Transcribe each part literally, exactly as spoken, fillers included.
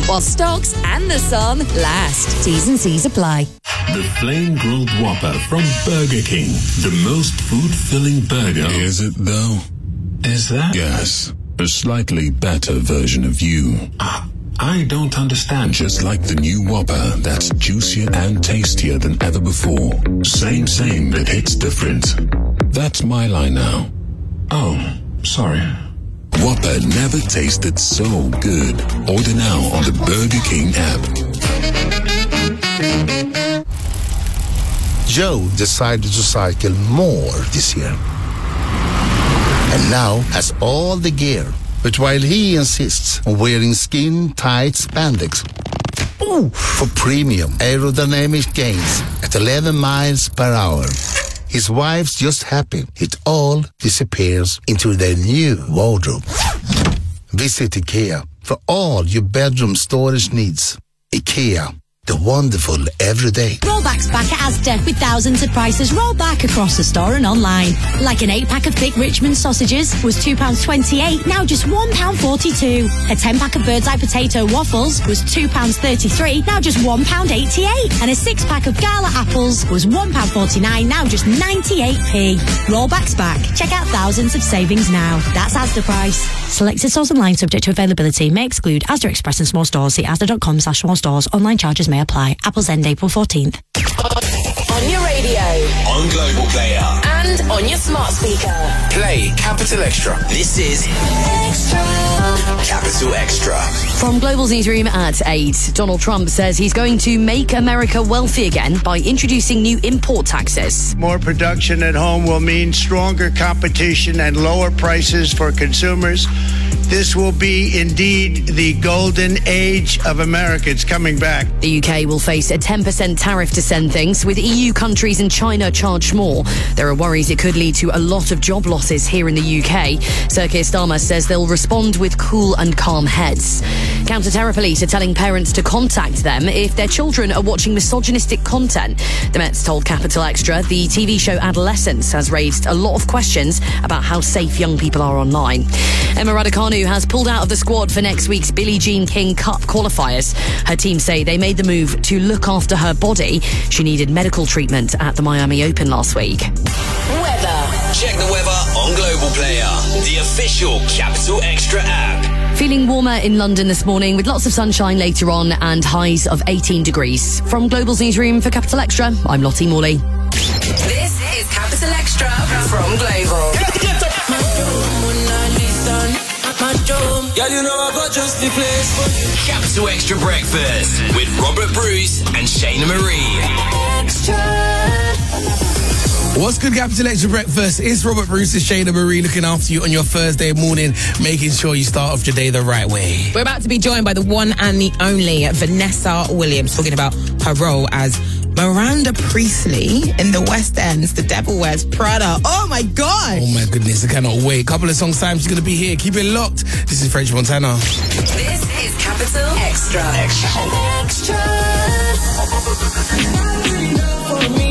while stocks and the sun last. T's and C's apply. The Flame Grilled Whopper from Burger King. The most food-filling burger. Is it, though? Is that? Yes. A slightly better version of you. Uh, I don't understand. Just like the new Whopper that's juicier and tastier than ever before. Same, same, but hits different. That's my line now. Oh, sorry. Whopper never tasted so good. Order now on the Burger King app. Joe decided to cycle more this year. And now has all the gear. But while he insists on wearing skin-tight spandex, ooh, for premium aerodynamic gains at eleven miles per hour, his wife's just happy it all disappears into their new wardrobe. Visit IKEA for all your bedroom storage needs. IKEA, the wonderful everyday. Rollback's back at Asda with thousands of prices rolled back across the store and online. Like an eight-pack of thick Richmond sausages was two pounds twenty-eight, now just one pound forty-two. A ten-pack of Bird's Eye potato waffles was two pounds thirty-three, now just one pound eighty-eight. And a six-pack of Gala apples was one pound forty-nine, now just ninety-eight p. Rollback's back. Check out thousands of savings now. That's Asda price. Selected stores online subject to availability may exclude Asda Express and small stores. See asda.com slash small stores. Online charges may apply. Apples end April fourteenth. On your radio, on Global Player, and on your smart speaker. Play Capital Extra. This is Extra. Capital Extra. From Global's newsroom at eight, Donald Trump says he's going to make America wealthy again by introducing new import taxes. More production at home will mean stronger competition and lower prices for consumers. This will be indeed the golden age of America. It's coming back. The U K will face a ten percent tariff to send things, with E U countries and China charged more. There are worries it could lead to a lot of job losses here in the U K. Sir Keir Starmer says they'll respond with cool and calm heads. Counter-terror police are telling parents to contact them if their children are watching misogynistic content. The Mets told Capital Extra the T V show Adolescence has raised a lot of questions about how safe young people are online. Emma Raducanu has pulled out of the squad for next week's Billie Jean King Cup qualifiers. Her team say they made the move to look after her body. She needed medical treatment at the Miami Open last week. Weather. Check the weather on Global Player, the official Capital Extra app. Feeling warmer in London this morning with lots of sunshine later on and highs of eighteen degrees. From Global's newsroom for Capital Extra, I'm Lottie Morley. This is Capital Extra from Global. Yeah, you know I got just the place for you. Capital Extra Breakfast with Robert Bruce and Shayna Marie. Extra. What's good, Capital Extra Breakfast? It's Robert Bruce and Shayna Marie looking after you on your Thursday morning, making sure you start off your day the right way. We're about to be joined by the one and the only Vanessa Williams, talking about her role as Miranda Priestley in the West End's The Devil Wears Prada. Oh my God! Oh my goodness, I cannot wait. Couple of songs time, she's going to be here. Keep it locked. This is French Montana. This is Capital Extra. Extra. Extra.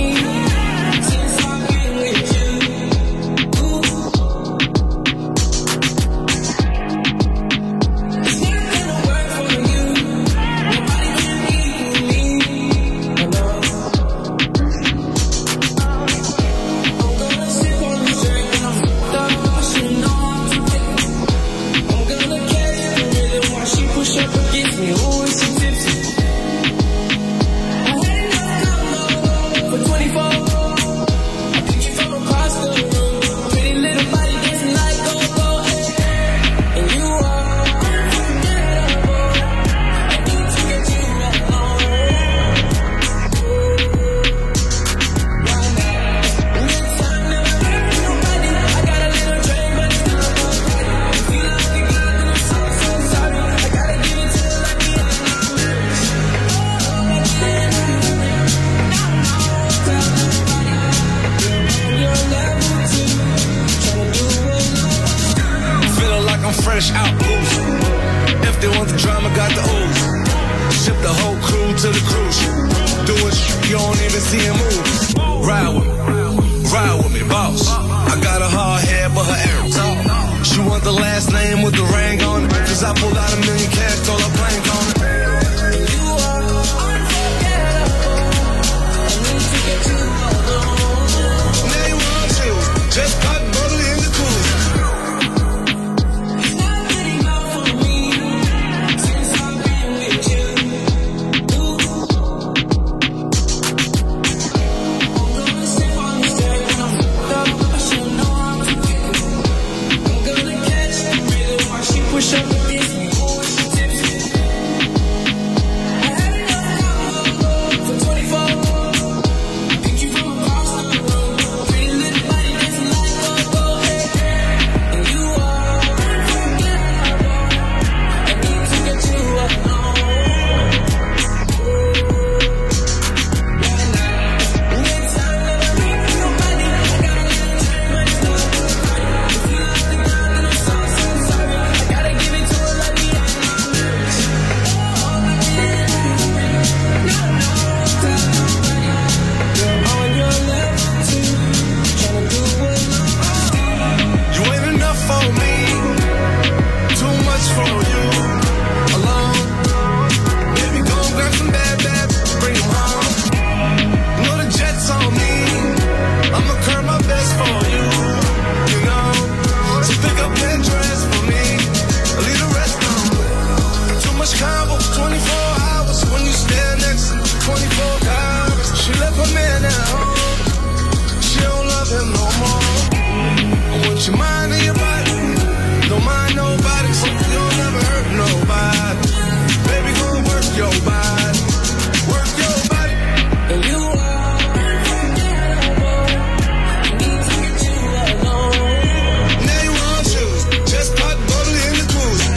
Put your mind on your body. Don't mind nobody, so you'll never hurt nobody. Baby, go work your body. Work your body. And you are unforgettable. Need to get you alone. Now you want you. Just pop bottle in the cooler.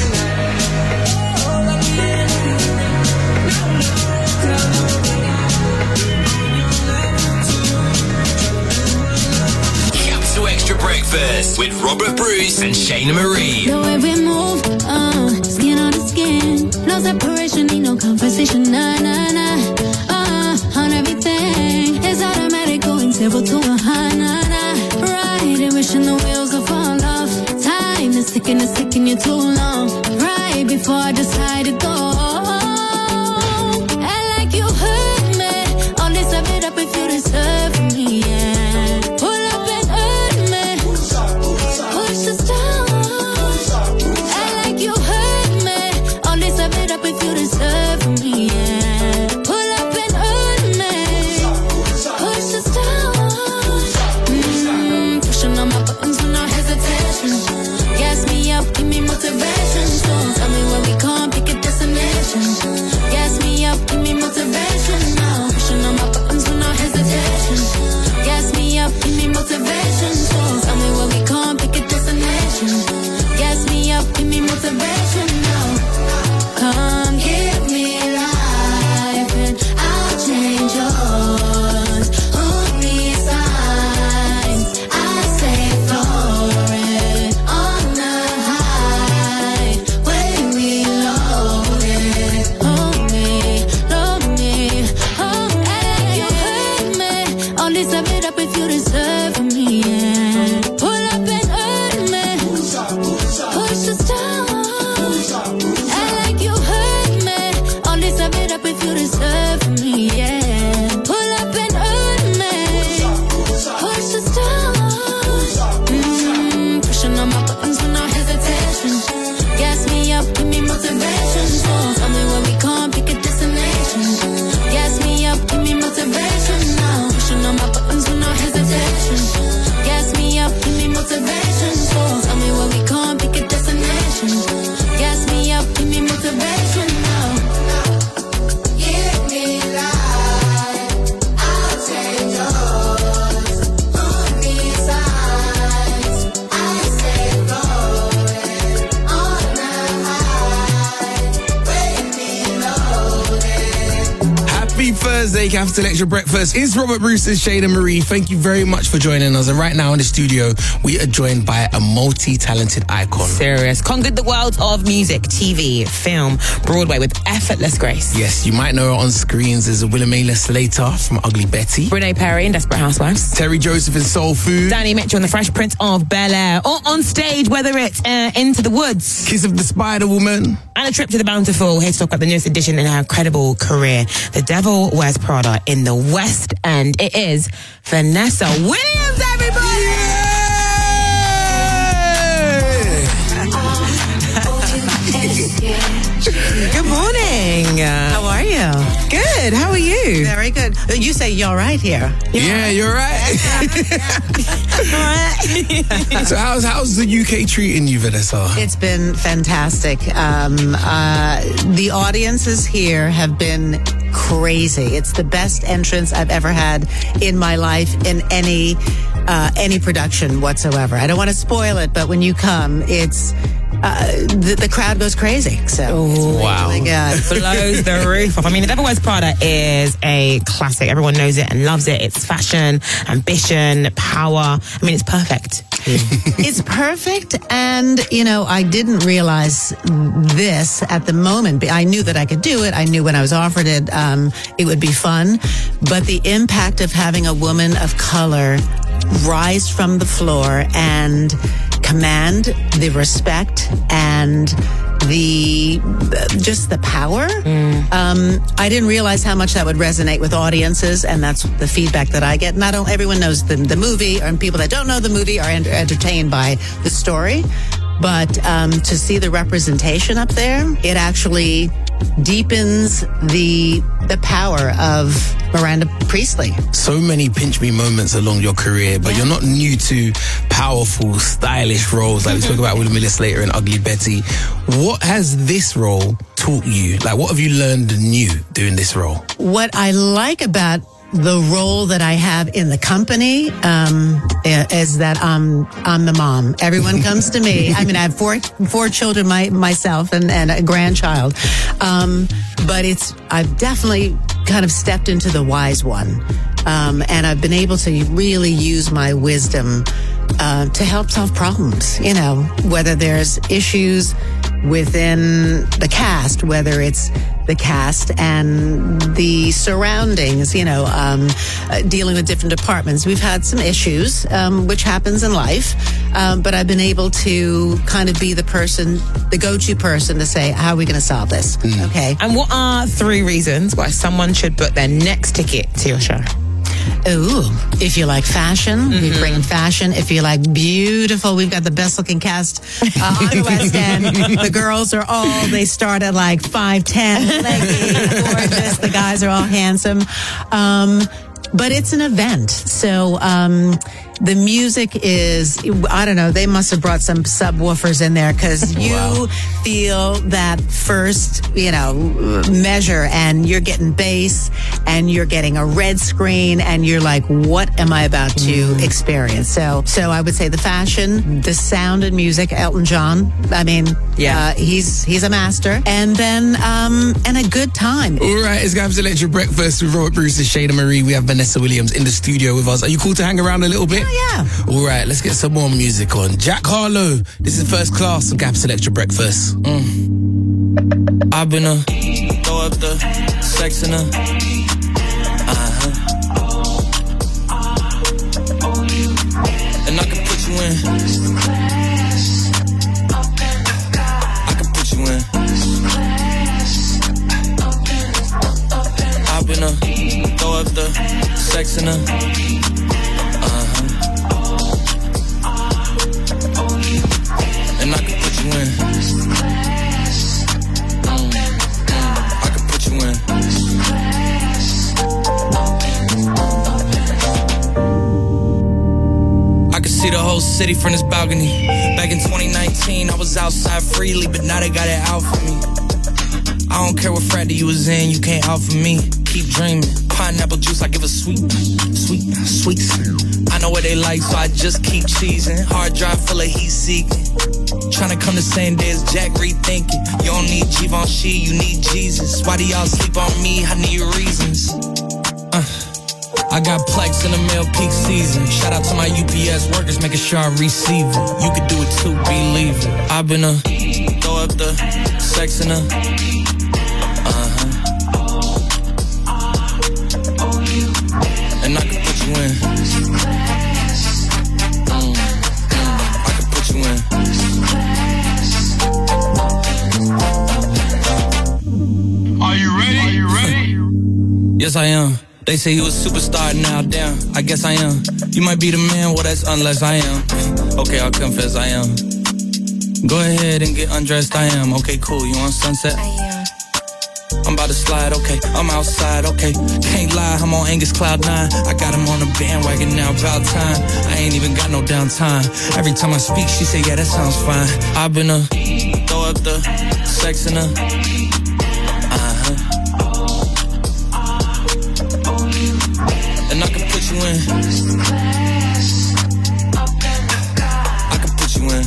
Capital Extra Breakfast with Robert Bruce and Shayna Marie. The way we move, uh, skin on the skin. No separation, need no conversation. Nah, nah, nah. Uh, on everything. It's automatic, going zero to a high, nah, nah. Right, wishing the wheels will fall off. Time is ticking, it's taking you too long. Right before I decide to go. And like you heard me, all this I made up if you deserve me, yeah. Pull up and hurt me. Push us down. And like you heard me, all this I made up if you deserve me, yeah. Pull up and hurt me. Push us down. Mm, pushing on my buttons with no hesitation. Gas me up, give me motivation. So tell me where we can't pick a destination. Gas me up, give me motivation now. Pushing on my buttons with no hesitation. Gas me up, give me motivation. So tell me where we can't pick a destination. Gas me up, give me motivation now. Come give me life and I'll change yours. Only signs I say floating on the highway we loaded. Hold me, load me, hold me. You hurt me. All this I made up if you deserve me, yeah. Pull up and hurt me. Push us down. And like you hurt me. All this I made up if you deserve me, yeah. Pull up and hurt me. Push us down. Mm, pushing on my buttons with no hesitation. Gas me up, give me motivation. So tell me where we can't pick a destination. Gas me up, give me motivation now. Pushing on my buttons with no hesitation. Gas me up, give me motivation. So tell me where we can't pick a destination. Gas me up, give me motivation now. Give me life, I'll take yours. Only signs I say floating on the highway we loaded. Happy Thursday, Capital Extra Breakfast. It's Robert Bruce and Shayna Marie. Thank you very much for joining us. And right now in the studio, we are joined by a multi-talented icon. Serious. Conquered the world of music, T V, film, Broadway with effortless grace. Yes, you might know her on screens as Williamina Slater from Ugly Betty. Renee Perry in Desperate Housewives. Terry Joseph in Soul Food. Danny Mitchell in The Fresh Prince of Bel-Air. Or on stage, whether it's uh, Into the Woods. Kiss of the Spider Woman. And A Trip to the Bountiful. Here to talk about the newest edition in her incredible career. The Devil Wears Prada in the West End. It is Vanessa Williams, everybody! Yeah! Good morning. How are you? Good. How are you? Very good. You say you're right here. You're yeah, right. You're right. So how's how's the U K treating you, Vanessa? It's been fantastic. Um, uh, the audiences here have been crazy. It's the best entrance I've ever had in my life in any uh, any production whatsoever. I don't want to spoil it, but when you come, it's uh, the, the crowd goes crazy. So, oh, wow. Oh my God. Blows the roof off. I mean, The Devil Wears Prada is a classic. Everyone knows it and loves it. It's fashion, ambition, power. I mean, it's perfect. It's perfect. And, you know, I didn't realize this at the moment. I knew that I could do it. I knew when I was offered it, um, it would be fun. But the impact of having a woman of color rise from the floor and command the respect and the just the power. Mm. Um, I didn't realize how much that would resonate with audiences, and that's the feedback that I get. Not all, everyone knows the, the movie, and people that don't know the movie are ent- entertained by the story. But um, to see the representation up there, it actually deepens the the power of Miranda Priestley. So many pinch me moments along your career, but yeah. you're not new to powerful, stylish roles like we spoke about with Amelia Slater and Ugly Betty. What has this role taught you? Like, what have you learned new doing this role? What I like about the role that I have in the company um, is that I'm I'm the mom. Everyone comes to me. I mean, I have four four children my, myself and, and a grandchild, um, but it's I've definitely kind of stepped into the wise one, um, and I've been able to really use my wisdom uh, to help solve problems. You know, whether there's issues within the cast, whether it's the cast and the surroundings, you know, um, uh, dealing with different departments. We've had some issues, um, which happens in life, um, but I've been able to kind of be the person, the go-to person to say, how are we going to solve this? Mm. Okay. And what are three reasons why someone should book their next ticket to your show? Ooh, if you like fashion, mm-hmm. we bring fashion. If you like beautiful, we've got the best looking cast uh, on the West End. The girls are all, they start at like five ten, leggy, gorgeous. The guys are all handsome. Um, but it's an event. So, um, the music is, I don't know, they must have brought some subwoofers in there because you wow. feel that first, you know, measure and you're getting bass and you're getting a red screen and you're like, what am I about to mm. experience? So, so I would say the fashion, the sound and music, Elton John. I mean, yeah, uh, he's, he's a master. And then, um, and a good time. All right. It's Capital Electric Breakfast with Robert Bruce and Shayna Marie. We have Vanessa Williams in the studio with us. Are you cool to hang around a little bit? Yeah. All right, let's get some more music on. Jack Harlow, this is First Class on Capital Electric Breakfast. Mm. I've been a throw up the sex in a uh-huh. And I can put you in. I can put you in. I've been a throw up the sex in a and I can put you in. Mm, mm, I can put you in. I can see the whole city from this balcony. Back in twenty nineteen, I was outside freely, but now they got it out for me. I don't care what frat you was in, you can't out for me. Keep dreaming. Pineapple juice, I give a sweet, sweet, sweet. I know what they like, so I just keep cheesing. Hard drive full of heat seeking. Trying to come the same day as Jack, rethinking. You don't need Givenchy, you need Jesus. Why do y'all sleep on me? I need reasons. Uh, I got Plex in the mail peak season. Shout out to my U P S workers, making sure I receive it. You could do it too, believe it. I've been a throw up the sex in a uh-huh. And I can put you in. Mm, mm, I can put you in. Are you ready? Are you ready? Yes, I am. They say you a superstar, now damn, I guess I am. You might be the man, well that's unless I am. Okay, I'll confess I am. Go ahead and get undressed, I am. Okay, cool, you on Sunset? I am. I'm about to slide, okay, I'm outside, okay. Can't lie, I'm on Angus Cloud nine. I got him on the bandwagon now, about time. I ain't even got no downtime. Every time I speak, she say, yeah, that sounds fine. I've been a throw up the sex in a uh-huh. And I can put you in. I can put you in.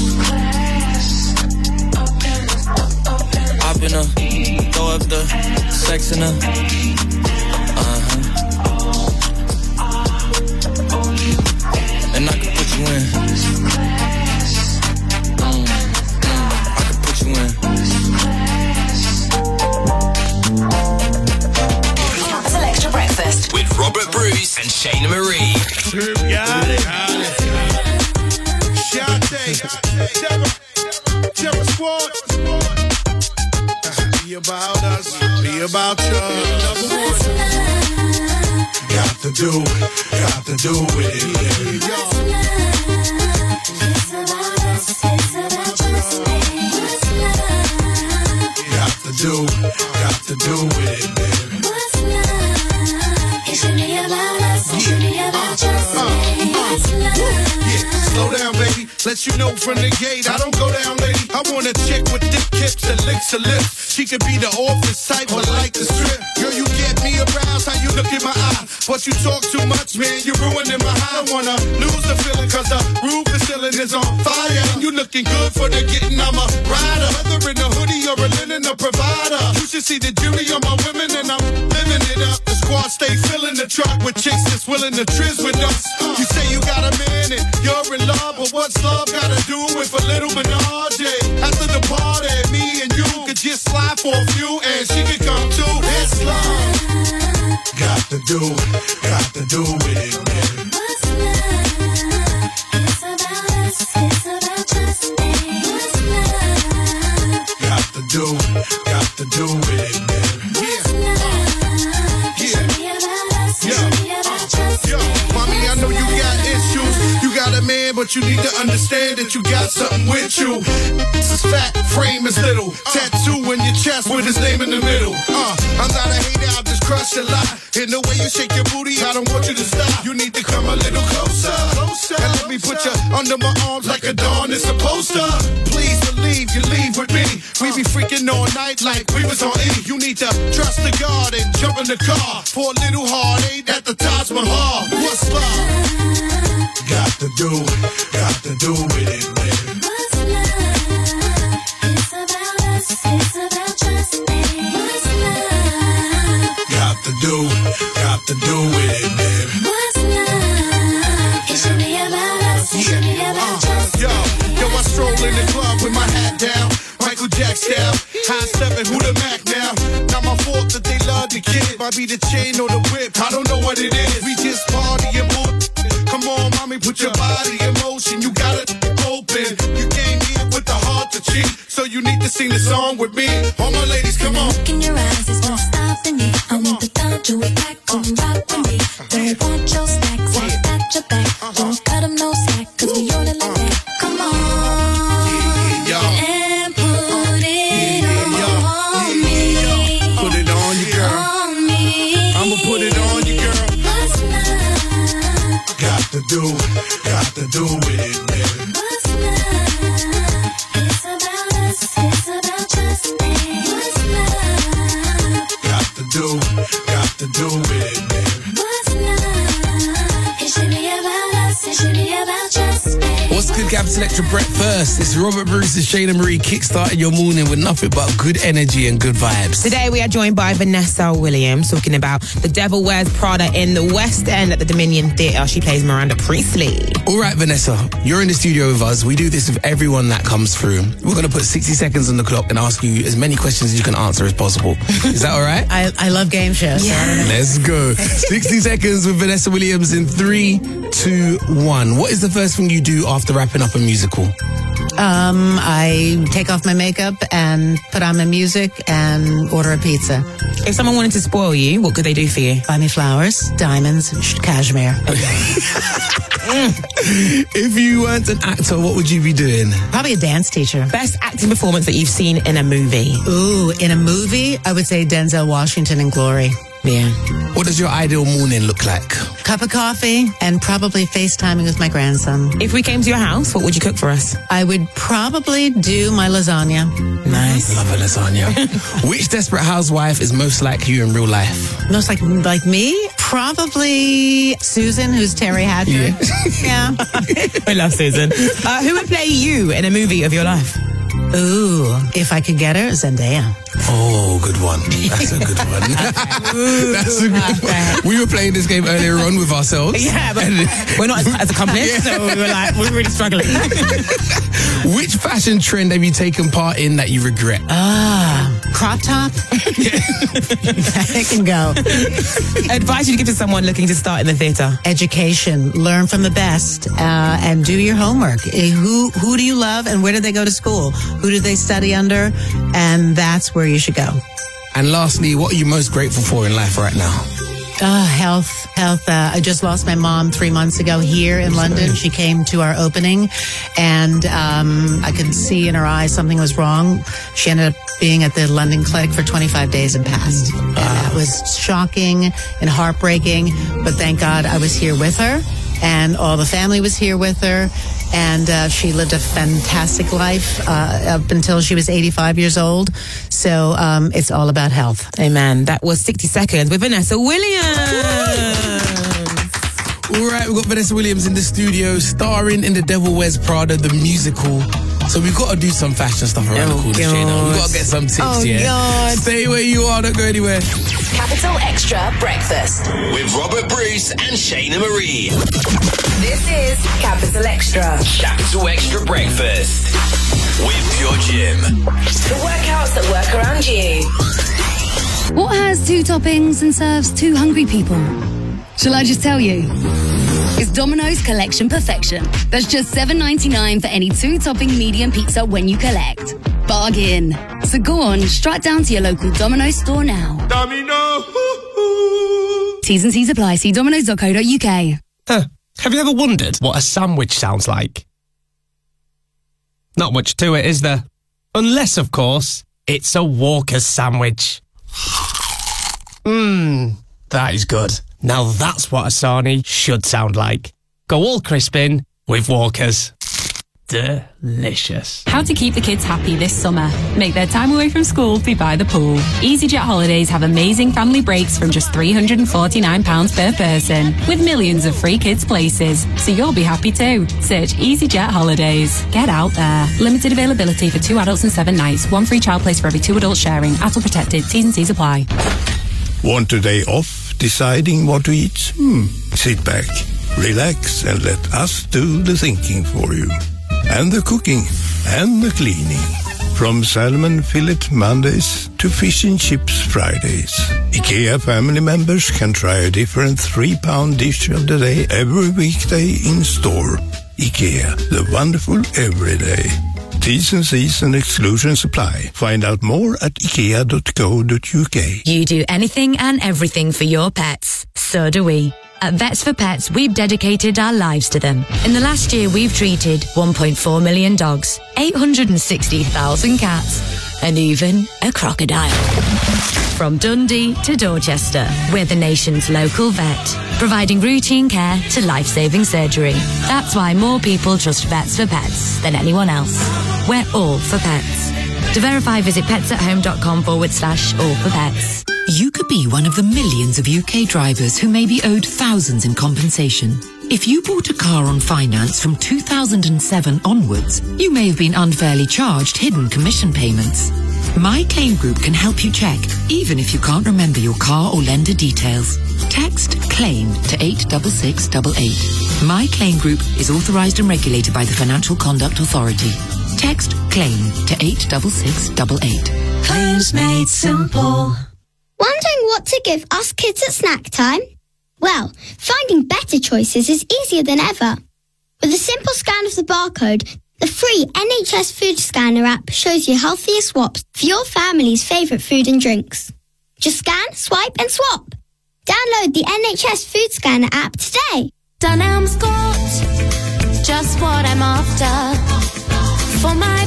I've been a throw up the sex in a uh-huh. And I can put you in. Mm, mm, I can put you in. Capital Extra Breakfast with Robert Bruce and Shayna Marie. Got it. Got it. Shante, Terror, Terror Squad. Be about us, be about you. Got to do it, got to do it. Yeah. It's about us, it's about us. Got to do it, got to do it, baby. What's love? should be about us. It should be about just me. What's love? Slow down, baby. Let you know from the gate, I don't go down, lady. I want a chick with thick hips and licks her lips. She could be the office type, but like the strip. Girl, you get me aroused, how you look in my eye. But you talk too much, man, you're ruining my high. I wanna lose the feeling, cause the roof is ceiling is on fire. And you looking good for the getting, I'm a rider. Whether in a hoodie or a linen, a provider. You should see the jury on my women, and I'm living it up. The squad stay filling the truck with chicks that's willing to trizz with us. You say you got a man and you're in love, but what's love gotta do with a little menage? After the party, me and you could just slide for a few, and she could come too. It's love. Got to do, got to do with it, man. What's love? It's about us. It's about just me. What's love? Got to do, got to do with it, man. What's love? It should be about us. It should be about just me. Yo, mommy, I know you got issues. You got a man, but you need to understand that you got something with you. This is fat, frame is little. Tattoo in your chest with his name in the middle. Uh, I'm not a hater, I'll just crush a lot. In the way you shake your booty, I don't want you to stop. You need to come a little closer, closer. And let me put you under my arms like a dawn is supposed to. Please believe you leave with me. We be freaking all night like we was on E. You need to trust the God and jump in the car for a little heartache at the Taj Mahal. What's love? Got to do, got to do with it, man. What's love? It's about us. It's about just me. What's love? Got to do, got to do with it, man. What's love? It should be about us. It should be about just me. Yo, yo, I stroll in the club with my hat down. Michael Jack style, high stepping, who the Mac now? Not my fault that they love the kid. Might be the chain or the whip, I don't know what it is. We just party and move. Come on, mommy, put your body in motion. You got it open. You came here with the heart to cheat, so you need to sing the song with me. All my ladies, come on. Look in your eyes, it's not stopping me. I want the thought you would back, come rock with me. Don't want your stacks, I got your back. Don't cut them no slack, cause we on it like that. Come on, and put it on me. Put it on you, girl. On me. I'ma put it on you, girl. What's love? Got to do, got to do with it, man. What's love? It's about us, it's about just me. What's love? Got to do, got to do with it, man. What's love? It should be about us, it should be about just me. What's good, Capital Extra Breakfast? It's Robert Bruce and Shayna Marie kickstarting your morning with nothing but good energy and good vibes. Today we are joined by Vanessa Williams talking about The Devil Wears Prada in the West End at the Dominion Theatre. She plays Miranda Priestley. All right, Vanessa, you're in the studio with us. We do this with everyone that comes through. We're going to put sixty seconds on the clock and ask you as many questions as you can answer as possible. Is that all right? I, I love game shows. Yeah. Let's go. sixty seconds with Vanessa Williams in three, two, one. What is the first thing you do after wrapping up a musical? Um, I take off my makeup and put on my music and order a pizza. If someone wanted to spoil you, what could they do for you? Buy me flowers, diamonds, sh- cashmere. If you weren't an actor, what would you be doing? Probably a dance teacher. Best acting performance that you've seen in a movie? Ooh, in a movie, I would say Denzel Washington in Glory. Yeah. What does your ideal morning look like? Cup of coffee and probably FaceTiming with my grandson. If we came to your house, what would you cook for us? I would probably do my lasagna. Nice. Love a lasagna. Which desperate housewife is most like you in real life? Most like like me? Probably Susan, who's Terry Hatcher. Yeah. I love Susan. Uh, who would play you in a movie of your life? Ooh, if I could get her, Zendaya. Oh, good one. That's a good one. That's a good one. We were playing this game earlier on with ourselves. Yeah, but we're not as, as accomplished, yeah. So we were like, we're really struggling. Which fashion trend have you taken part in that you regret? Ah, crop top? It can go. Advice you'd give to someone looking to start in the theatre? Education. Learn from the best uh, and do your homework. Uh, Who, who do you love and where do they go to school? Who do they study under? And that's where you should go. And lastly, what are you most grateful for in life right now? Uh, health, health. Uh, I just lost my mom three months ago here in London. She came to our opening, and um, I could see in her eyes something was wrong. She ended up being at the London clinic for twenty-five days and passed. And that was shocking and heartbreaking, but thank God I was here with her, and all the family was here with her. And uh, she lived a fantastic life uh, up until she was eighty-five years old. So um, it's all about health. Amen. That was sixty seconds with Vanessa Williams. All right, we've got Vanessa Williams in the studio, starring in The Devil Wears Prada, the musical. So we've got to do some fashion stuff around Oh, the corner, Shayna. We've got to get some tips, Oh, yeah? God. Stay where you are, don't go anywhere. Capital Extra Breakfast with Robert Bruce and Shayna Marie. This is Capital Extra. Capital Extra Breakfast with Pure Gym. The workouts that work around you. What has two toppings and serves two hungry people? Shall I just tell you? It's Domino's Collection Perfection. That's just seven ninety-nine for any two-topping medium pizza when you collect. Bargain. So go on, strut down to your local Domino's store now. Domino. T's and C's apply. See domino's dot co dot uk. Huh. Have you ever wondered what a sandwich sounds like? Not much to it, is there? Unless, of course, it's a Walker's sandwich. Mmm, that is good. Now that's what a sarnie should sound like. Go all crisp in with Walker's. Delicious. How to keep the kids happy this summer. Make their time away from school be by the pool. EasyJet holidays have amazing family breaks from just three hundred forty-nine pounds per person, with millions of free kids places. So you'll be happy too. Search EasyJet holidays. Get out there. Limited availability for two adults and seven nights. One free child place for every two adults sharing. A T L protected. T's and C's apply. Want a day off deciding what to eat? Hmm. Sit back, relax, and let us do the thinking for you. And the cooking, and the cleaning. From salmon fillet Mondays to fish and chips Fridays. IKEA family members can try a different three-pound dish of the day every weekday in store. IKEA, the wonderful everyday. T's and C's and exclusions apply. Find out more at ikea dot co dot uk. You do anything and everything for your pets. So do we. At Vets for Pets, we've dedicated our lives to them. In the last year, we've treated one point four million dogs, eight hundred sixty thousand cats, and even a crocodile. From Dundee to Dorchester, we're the nation's local vet, providing routine care to life-saving surgery. That's why more people trust Vets for Pets than anyone else. We're all for pets. To verify, visit petsathome.com forward slash all for pets. You could be one of the millions of U K drivers who may be owed thousands in compensation. If you bought a car on finance from two thousand seven onwards, you may have been unfairly charged hidden commission payments. My Claim Group can help you check, even if you can't remember your car or lender details. Text CLAIM to eight six six eight eight. My Claim Group is authorised and regulated by the Financial Conduct Authority. Text CLAIM to eight six six eight eight. Claims made simple. Wondering what to give us kids at snack time? Well, finding better choices is easier than ever. With a simple scan of the barcode, the free N H S Food Scanner app shows you healthier swaps for your family's favourite food and drinks. Just scan, swipe and swap. Download the N H S Food Scanner app today. Dunelm's got just what I'm after for my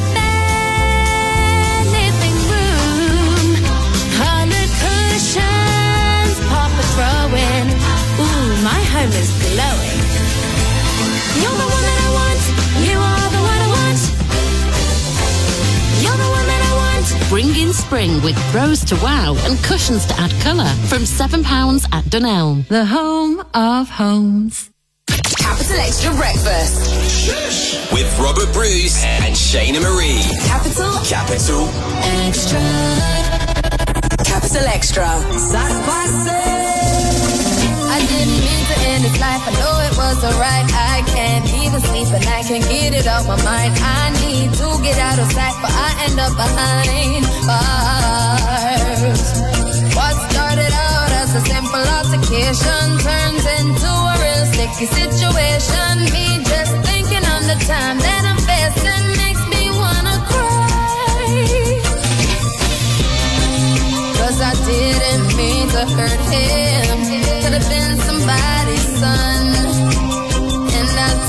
bed living room. Hundred cushions, pop a throw in. Ooh, my home is glowing. You're the one that I want. You are the one I want. You're the one that I want. Bring in spring with throws to wow and cushions to add colour from seven pounds at Dunelm. The home of homes. Capital Extra Breakfast with Robert Bruce and Shayna Marie. Capital, Capital Extra, Capital Extra. I didn't mean to end this life. I know it was alright. I can't even sleep and I can't get it off my mind. I need to get out of sight, but I end up behind bars. What started out as a simple altercation turns into a real sticky situation. Me just thinking on the time that I'm facing makes me wanna cry. Cause I didn't mean to hurt him.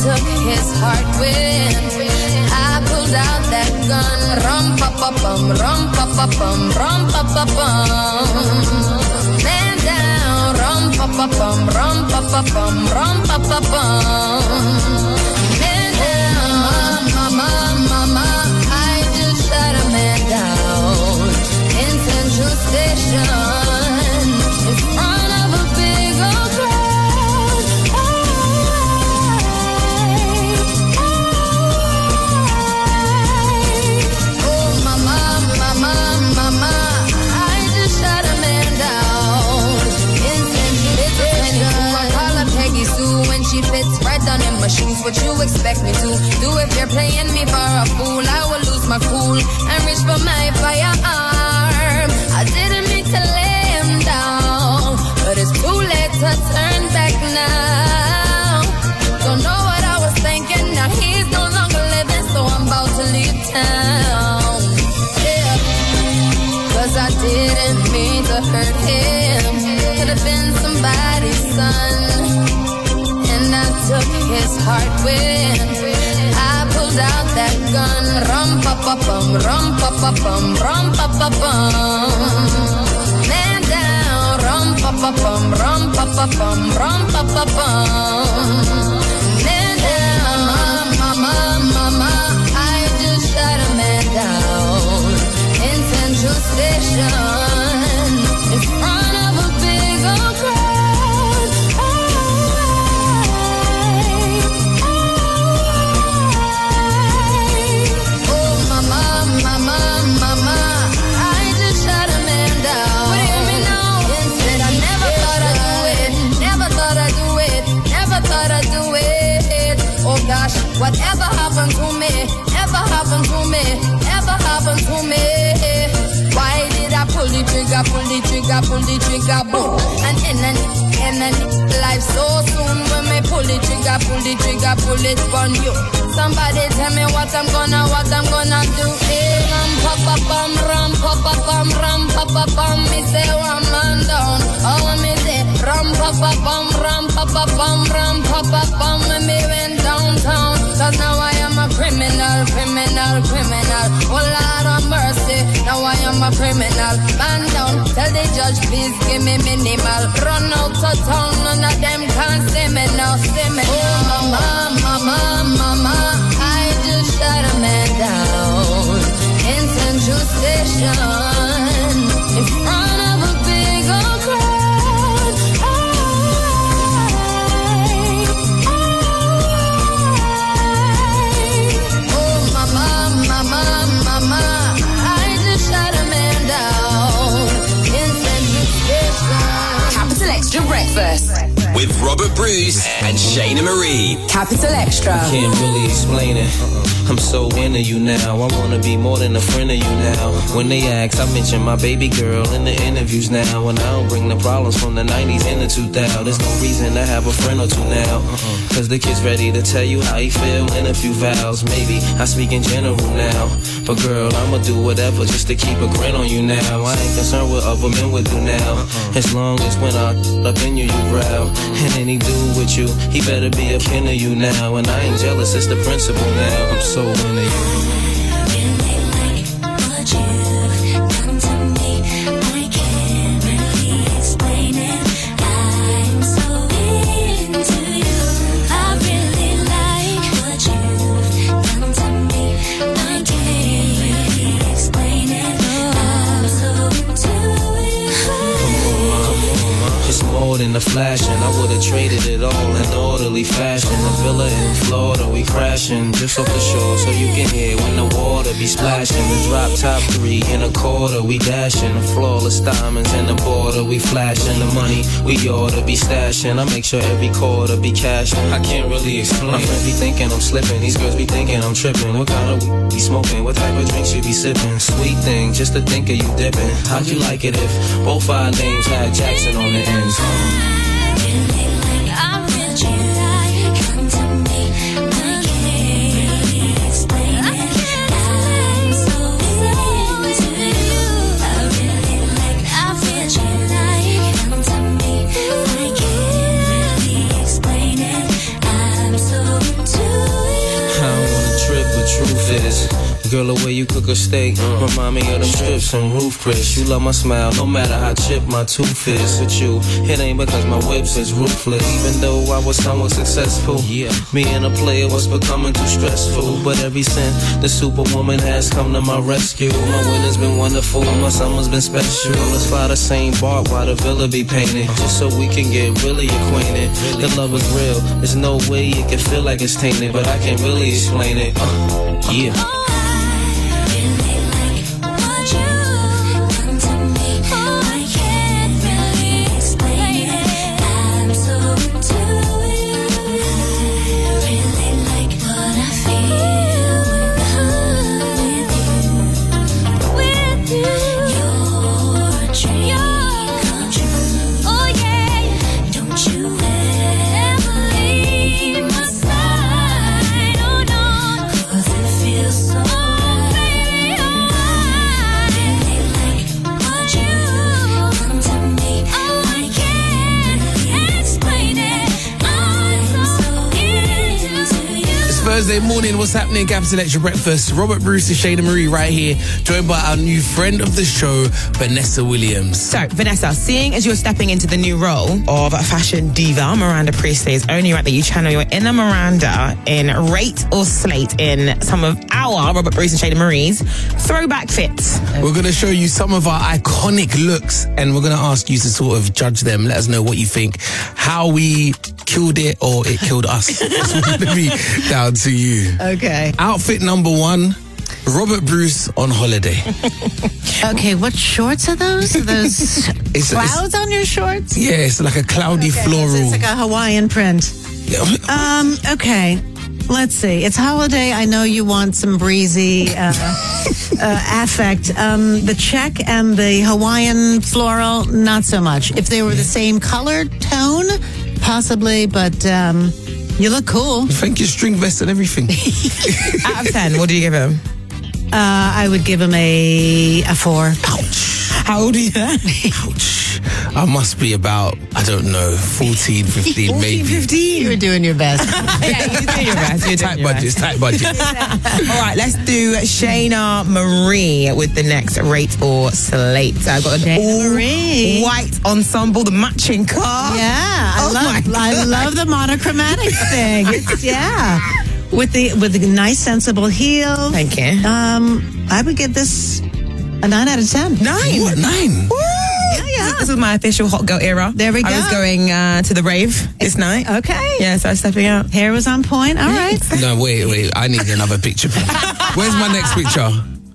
took his heart when I pulled out that gun. Rum pa pa bum, rum pa pa bum, rum pa pa bum. Man down, rum pa pa bum, rum pa pa bum, rum pa pa bum. Man down, mama, mama, I just shot a man down in Central Station in front of a big old crowd. Oh, mama, mama, mama, I just shot a man down in Central Station. I call her Peggy Sue when she fits right down in my shoes. What you expect me to do if you're playing me for a fool? I will lose my cool and reach for my firearm. I didn't mean to lay him down, but it's too late to turn back now. Don't know what I was thinking, now he's no longer living, so I'm about to leave town. Yeah, cause I didn't mean to hurt him. Could have been somebody's son. And I took his heart when I pulled out that gun. Rum pa pa bum, rum pa pa bum, rum pa pa bum. Man down, rum pa pa bum, rum pa pa bum, rum pa pa bum. Man down, mama, mama, I just shot a man down in Central Station in front of a big old crowd. Gosh, whatever happened to me, ever happened to me, ever happened to me? Why did I pull the trigger, pull the trigger, pull the trigger, boom? And in and in and life so soon when me pull the trigger, pull the trigger, pull it on you. Somebody tell me what I'm gonna, what I'm gonna do. Hey, ram pa pa bum, ram pa pa bum, ram pa pa bum. Me say one man down, oh me say ram pa pa bum, ram pa pa bum, ram pa pa bum. When me went downtown, cause now I am a criminal, criminal, criminal. Oh Lord of mercy, now I am a criminal. Man down, tell the judge please give me minimal. Run out of town, none of them can see me now, see me now. Oh mama, mama, mama, I just shot a man down in Central Station in front of a big old crowd. Oh mama, mama, mama, I just shot a man down in Central Station. Capital Extra Breakfast with Robert Bruce and Shayna Marie. Capital Extra. I can't really explain it. I'm so into you now. I wanna be more than a friend of you now. When they ask, I mention my baby girl in the interviews now. And I don't bring the problems from the nineties and the two thousands. There's no reason to have a friend or two now. Cause the kid's ready to tell you how he feel in a few vows. Maybe I speak in general now. But girl, I'ma do whatever just to keep a grin on you now. I ain't concerned what other men would do now. As long as when I up in you, you growl. And any dude with you, he better be a kin of you now. And I ain't jealous, it's the principle now. I'm so into you. In the flashing, I would've traded it all in orderly fashion. A villa in Florida, we crashing just off the shore, so you can hear when the water be splashing. The drop top three in a quarter, we dashing. The flawless diamonds in the border, we flashing. The money we oughta be stashing. I make sure every quarter be cashing. I can't really explain. My friends be thinking I'm slipping, these girls be thinking I'm tripping. What kind of weed be smoking? What type of drinks you be sipping? Sweet thing, just to think of you dipping. How'd you like it if both our names had Jackson on the ends? To Girl, the way you cook a steak remind me of them strips and roof Chris. You love my smile, no matter how chipped my tooth is. With you, it ain't because my whips is ruthless. Even though I was somewhat successful, yeah, me and a player was becoming too stressful. But every since the superwoman has come to my rescue, my winter's been wonderful, my summer's been special. Let's fly the same bark while the villa be painted, just so we can get really acquainted. The love is real, there's no way it can feel like it's tainted, but I can't really explain it. Uh, yeah. Thursday morning, what's happening? Capital Extra Breakfast. Robert Bruce and Shayna Marie right here, joined by our new friend of the show, Vanessa Williams. So, Vanessa, seeing as you're stepping into the new role of fashion diva, Miranda Priestly, it's only right that you channel your inner Miranda in Rate or Slate in some of our, Robert Bruce and Shayna Marie's, throwback fits. We're going to show you some of our iconic looks, and we're going to ask you to sort of judge them. Let us know what you think, how we killed it or it killed us. It's going to be down to you. Okay. Outfit number one, Robert Bruce on holiday. Okay, what shorts are those? Are those It's- clouds it's- on your shorts? Yeah, it's like a cloudy Okay, floral. It's, it's like a Hawaiian print. Um, okay. Let's see. It's holiday. I know you want some breezy uh, uh, affect. Um, the check and the Hawaiian floral, not so much. If they were the same color tone, possibly, but um, you look cool. Thank you, string vest and everything. Out of ten, what do you give him? Uh, I would give him a a four. Ouch. How old are you? Ouch. I must be about, I don't know, fourteen, fifteen, maybe. fifteen. You were doing your best. Yeah, you're doing your best. You're doing Tight your budgets, best. tight budgets. All right, let's do Shayna Marie with the next Rate or Slate. I've got an Shayna all Marie. white ensemble, the matching car. Yeah, I Oh love my I love the monochromatic thing. It's, yeah. With the with the nice sensible heel. Thank you. Um, I would give this a nine out of ten. Nine. What, nine? Woo! Yeah, yeah. This was my official hot girl era. There we go. I was going uh, to the rave this night. Okay. Yeah, so I was stepping out. Hair was on point. All right. No, wait, wait. I need another picture. Where's my next picture?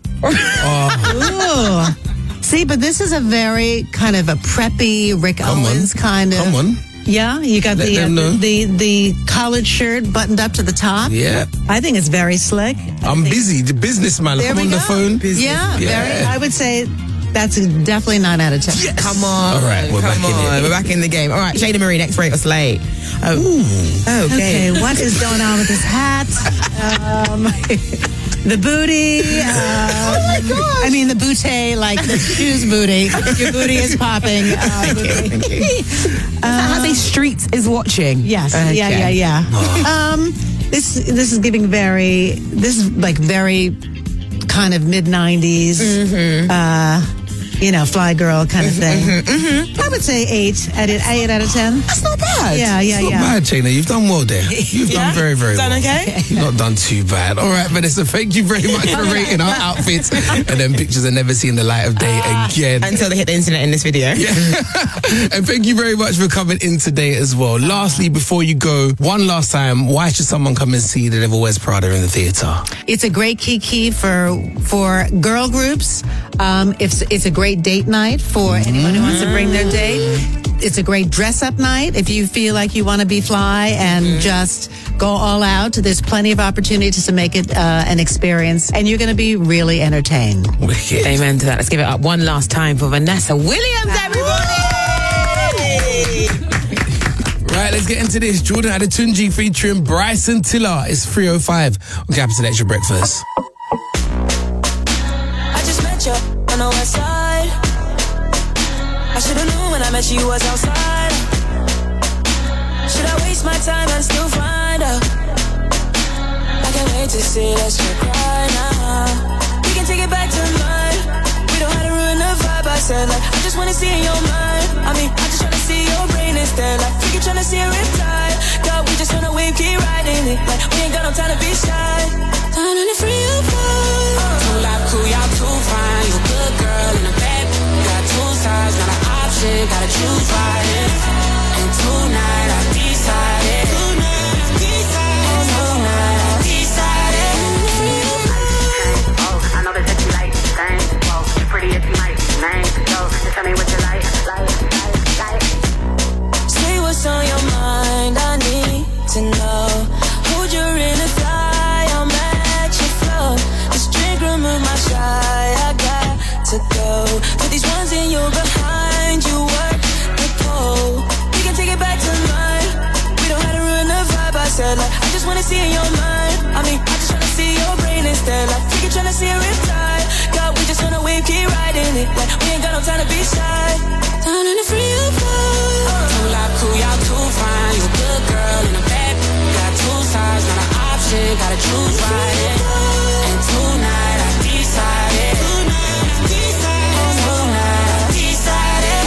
Oh, Ooh. See, but this is a very kind of a preppy Rick Come on. Owens kind of. come on. Yeah, you got Let the, uh, them know. the the collared shirt buttoned up to the top. Yeah. I think it's very slick. I'm busy. The businessman. There I'm we on the go. phone. Yeah, Yeah. very. I would say that's definitely nine out of ten. Yes. Come on. All right, we're Come back in on. it. We're back in the game. All right, Shayna Marie, next Rate or Slate. Oh. Okay. Okay, what is going on with this hat? Um, the booty. Um, oh my god! I mean the booty, like the shoes booty. Your booty is popping. Uh, booty. How say Streets is watching? Yes. Okay. Yeah. Yeah. Yeah. Um, this this is giving very. This is like very kind of mid nineties. Uh, you know, fly girl kind of thing. I would say eight at it, eight out of ten. That's not bad. Yeah. Yeah. It's not yeah. bad, Shayna. You've done well there. You've Yeah? done very, very Done well. okay? You've not done too bad. All right, Vanessa, thank you very much for rating our outfits. And then pictures are never seen the light of day again. Until they hit the internet in this video. And thank you very much for coming in today as well. Lastly, before you go, one last time, why should someone come and see The Devil Wears Prada in the theatre? It's a great kiki for for girl groups. Um, it's it's a great date night for anyone who wants to bring their date. It's a great dress up night if you feel like you want to be fly and just go all out. There's plenty of opportunities to make it uh, an experience, and you're going to be really entertained. Wicked. Amen to that. Let's give it up one last time for Vanessa Williams, everybody. Right, let's get into this. Jordan Adetunji featuring Bryson Tiller. It's three oh five on Capital Extra Breakfast. I just met you on the west side. I should've known when I met you was outside. Should I waste my time and still find out? I can't wait to see, let's check right now. We can take it back to mine. We don't have to ruin the vibe. I said like, I just wanna see in your mind. I mean, I just wanna see your brain instead. Like, we can tryna see a riptide. God, we just wanna wave, keep riding it. Like, we ain't got no time to be shy. Time to free your mind. Too loud, cool, y'all too fine. You a good girl in a bad. Got two sides, not an option. Gotta choose right. And tonight I decided. Tonight I decided. And tonight I decided. Oh, I know that you like the same. Whoa, you're pretty if you might be name. Yo, just tell me what you like, like, like, like. Say what's on your mind, I need to know. Hold your inner fly, I'll match your flow. This drink remove my shy, I got to go. Put these ones in your behind, you work the pole. We can take it back to mine. We don't have to ruin the vibe, I said like, I just wanna see in your mind. I mean, I just wanna see your brain instead. Like, we can tryna see a riptide. God, we just wanna wave, keep riding it. Like, we ain't got no time to be shy. Time to free your mind. Too loud, cool, y'all too fine. You a good girl in a bad. Got two sides, not an option. Gotta choose right. And tonight I decided. Tonight I decided. And tonight I decided.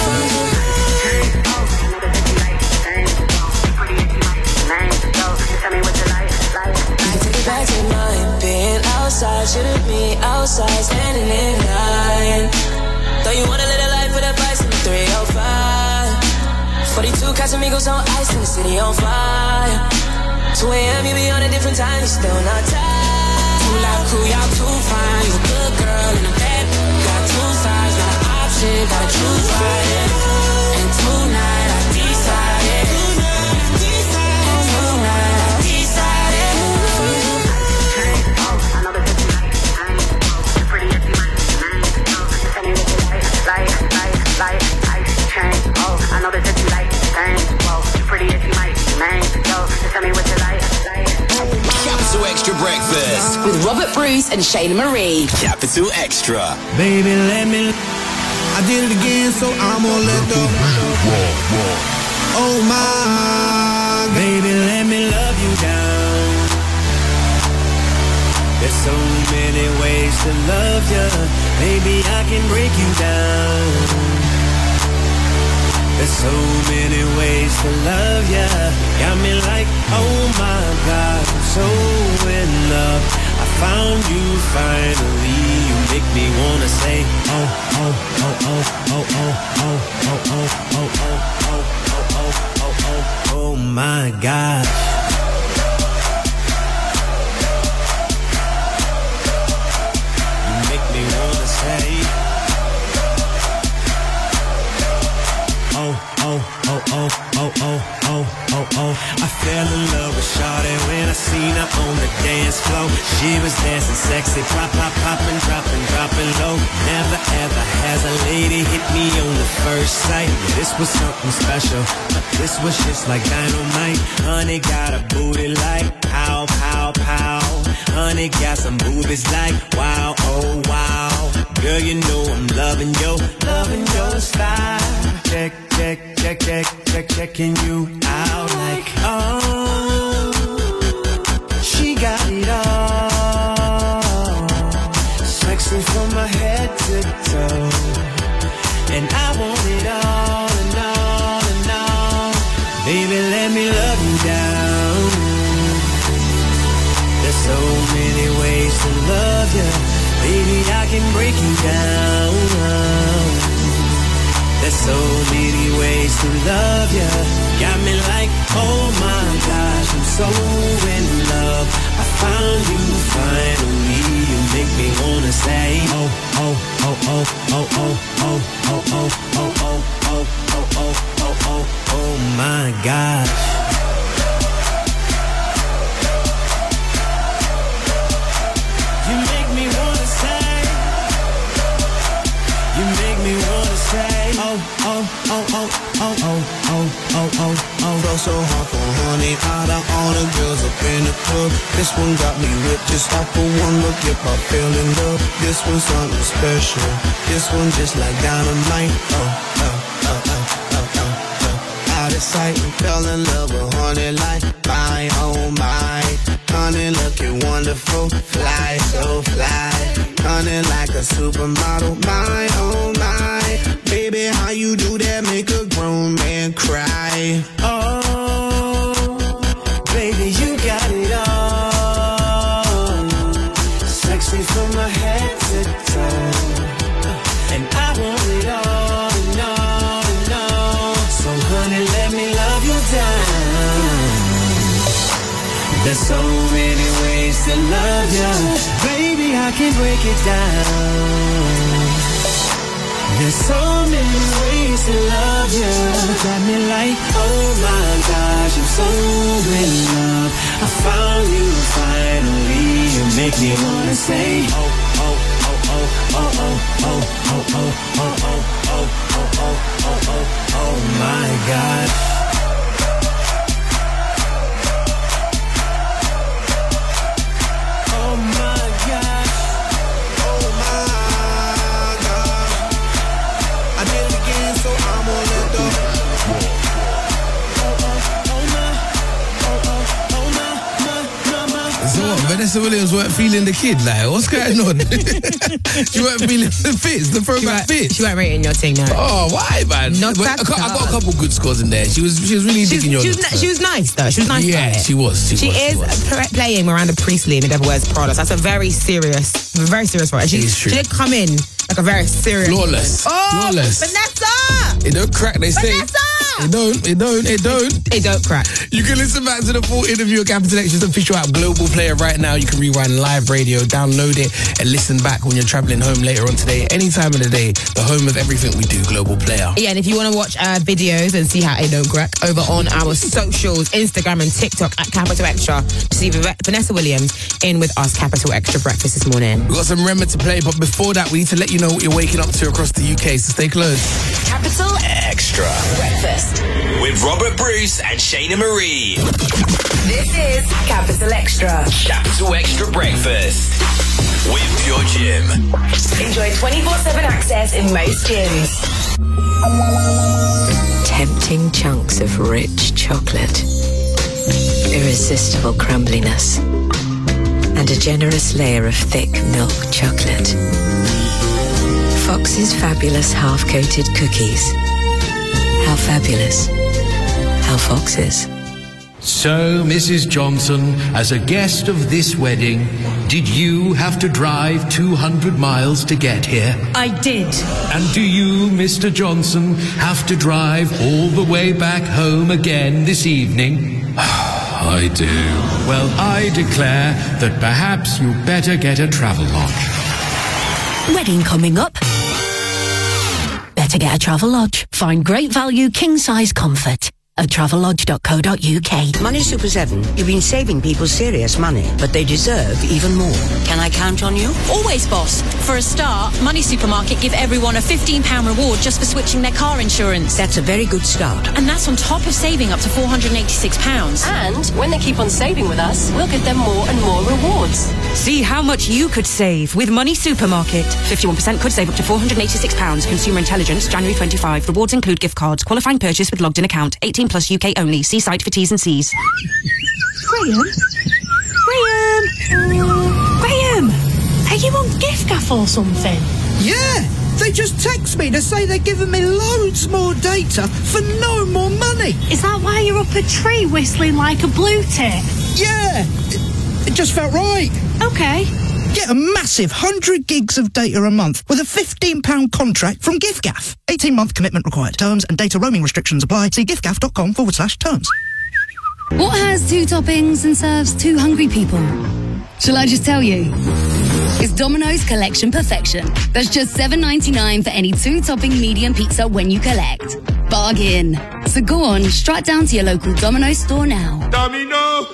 Tell me what you like, like. You can take it back to mine. Being outside, shouldn't be outside, standing in line. Though you wanna live a life with a vice in the three oh five. forty-two Casamigos on ice in the city on fire. two a.m. you be on a different time, you still not tired. Too loud, cool, y'all too fine. You a good girl in a bad. Got two sides, not an option. Gotta choose right. And tonight I decided. Tonight I decided. And tonight I decided. Oh, I know that you like the same. You're pretty if you might be name. Yo, just tell me what you like, like, like, like, ice chain. Oh, I know that you like the same. Whoa, you're pretty if you might be name. Yo, just tell me what you like, like. Capital Extra Breakfast with Robert Bruce and Shayna Marie. Capital Extra. Baby, let me. I did it again, so I'm gonna let go. Oh my, baby, let me love you down. There's so many ways to love you. Maybe I can break you down. There's so many ways to love ya. Got me like, oh my God, I'm so in love. I found you finally. You make me wanna say, oh, oh, oh, oh, oh, oh, oh, oh, oh, oh, oh, oh, oh, oh, oh, oh my God. You make me wanna say, oh, oh, oh, oh, oh, oh, oh, oh, oh. I fell in love with Shawty when I seen her on the dance floor. She was dancing sexy, pop, pop, poppin', dropping, dropping low. Never ever has a lady hit me on the first sight. This was something special. This was just like dynamite. Honey got a booty like pow, pow, pow. Honey got some boobies like wow, oh wow. Girl, you know I'm loving your, loving your style. Check, check, check, check, check, checking you out like, oh, she got it all. Sexy from my head to toe. And I want it all and all and all. Baby, let me love you down. There's so many ways to love you. Baby, I can break you down. There's so many ways to love ya. Got me like, oh my gosh, I'm so in love. I found you finally. You make me wanna say, oh, oh, oh, oh, oh, oh, oh, oh, oh, oh, oh, oh, oh, oh, oh, oh, oh my gosh. You make me wanna say, you make me wanna say, oh, oh, oh, oh, oh, oh, oh, oh, oh, oh. Felt so hard for honey, out of all the girls up in the club. This one got me whipped just off of one look. If I fell in love, this one's something special. This one just like dynamite. Oh, oh, oh, oh, oh, oh, oh. Out of sight and fell in love with honey like my, oh my. Honey, look at one. wonderful, fly, so fly. Running like a supermodel, my, oh my. Baby, how you do that, make a grown man cry. Oh, baby, you got it all. Sexy from my head to toe. And I want it all, no, no. So honey, let me love you down. There's so many ways to love you. Baby, I can break it down. There's so many ways to love you. Got me like, oh my gosh, I'm so in love. I found you finally. You make me wanna say, oh, oh, oh, oh, oh, oh, oh, oh, oh, oh, oh, oh, oh, oh, oh, oh, oh my God. Vanessa Williams weren't feeling the kid, like, what's going on? She weren't feeling the fits, the throwback fits. She weren't rating your thing, no. Oh, why, man? Not But that I, got, I got a tough. couple good scores in there. She was she was really She was, digging your she, was, looks, ni- she was nice, though. She was nice. Yeah, about it. she was. She, She was, is she was. pl- playing Miranda Priestley in The Devil Wears Prada. So that's a very serious, very serious role. And She, It is true. she did come in like a very serious. Flawless. woman. Oh, Flawless. Vanessa! It don't crack, they say. Vanessa! It don't, it don't, it don't. It don't crack. You can listen back to the full interview of Capital Extra's official app, Global Player, right now. You can rewind live radio, download it, and listen back when you're traveling home later on today. Any time of the day, the home of everything we do, Global Player. Yeah, and if you want to watch uh, videos and see how it don't crack, over on our socials, Instagram and TikTok at Capital Extra, to see V- Vanessa Williams in with us, Capital Extra Breakfast this morning. We've got some Rema to play, but before that, we need to let you know what you're waking up to across the U K, so stay close. Capital Extra Breakfast with Robert Bruce and Shayna Marie. This is Capital Extra. Capital Extra Breakfast with Pure Gym. Enjoy twenty-four seven access in most gyms. Tempting chunks of rich chocolate, irresistible crumbliness, and a generous layer of thick milk chocolate. Fox's fabulous half-coated cookies. How fabulous. How Fox's. So, Missus Johnson, as a guest of this wedding, did you have to drive two hundred miles to get here? I did. And do you, Mister Johnson, have to drive all the way back home again this evening? I do. Well, I declare that perhaps you better get a Travelodge. Wedding coming up. Better get a Travelodge. Find great value, king-size comfort at travelodge dot co dot uk. Money Super seven, you've been saving people serious money, but they deserve even more. Can I count on you? Always, boss. For a start, Money Supermarket give everyone a fifteen pounds reward just for switching their car insurance. That's a very good start. And that's on top of saving up to four hundred eighty-six pounds. And when they keep on saving with us, we'll give them more and more rewards. See how much you could save with Money Supermarket. fifty-one percent could save up to four hundred eighty-six pounds. Consumer Intelligence, January twenty-fifth. Rewards include gift cards. Qualifying purchase with logged in account. eighteen plus U K only. See site for T's and C's. Graham? Graham? Graham? Are you on giffgaff or something? Yeah, they just text me to say they're giving me loads more data for no more money. Is that why you're up a tree whistling like a blue tit? Yeah, it, it just felt right. Okay. Get a massive one hundred gigs of data a month with a fifteen pounds contract from giffgaff. eighteen month commitment required. Terms and data roaming restrictions apply. See giffgaff.com forward slash terms. What has two toppings and serves two hungry people? Shall I just tell you? It's Domino's Collection Perfection. That's just seven ninety-nine for any two-topping medium pizza when you collect. Bargain. So go on, strut down to your local Domino's store now. Domino.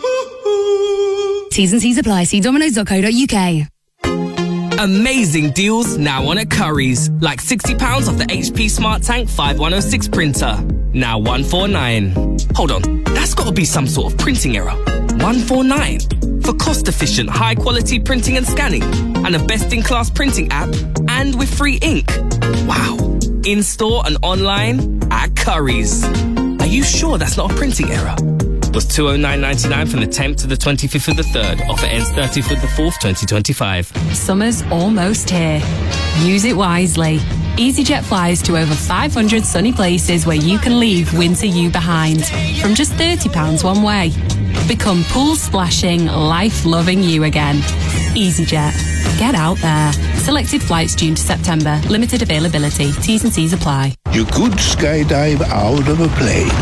T's and C's apply. See domino's dot co dot uk. Amazing deals now on at Curry's. Like sixty pounds off the H P Smart Tank five one oh six printer. Now one forty-nine. Hold on, that's got to be some sort of printing error. one forty-nine. For cost-efficient, high-quality printing and scanning. And a best-in-class printing app. And with free ink. Wow. In-store and online at Curry's. Are you sure that's not a printing error? was two oh nine ninety-nine from the tenth to the twenty-fifth of the third. Offer ends thirtieth of the fourth, twenty twenty-five. Summer's almost here. Use it wisely. EasyJet flies to over five hundred sunny places where you can leave winter you behind from just thirty pounds one way. Become pool splashing, life-loving you again. EasyJet. Get out there. Selected flights June to September. Limited availability. T's and C's apply. You could skydive out of a plane